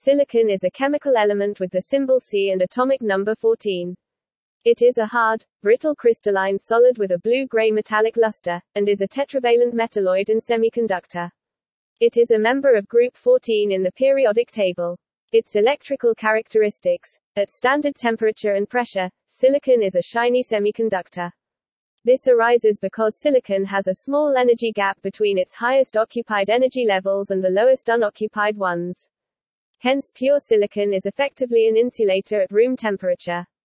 Silicon is a chemical element with the symbol Si and atomic number 14. It is a hard, brittle crystalline solid with a blue-gray metallic luster, and is a tetravalent metalloid and semiconductor. It is a member of group 14 in the periodic table. Its electrical characteristics. At standard temperature and pressure, silicon is a shiny semiconductor. This arises because silicon has a small energy gap between its highest occupied energy levels and the lowest unoccupied ones. Hence pure silicon is effectively an insulator at room temperature.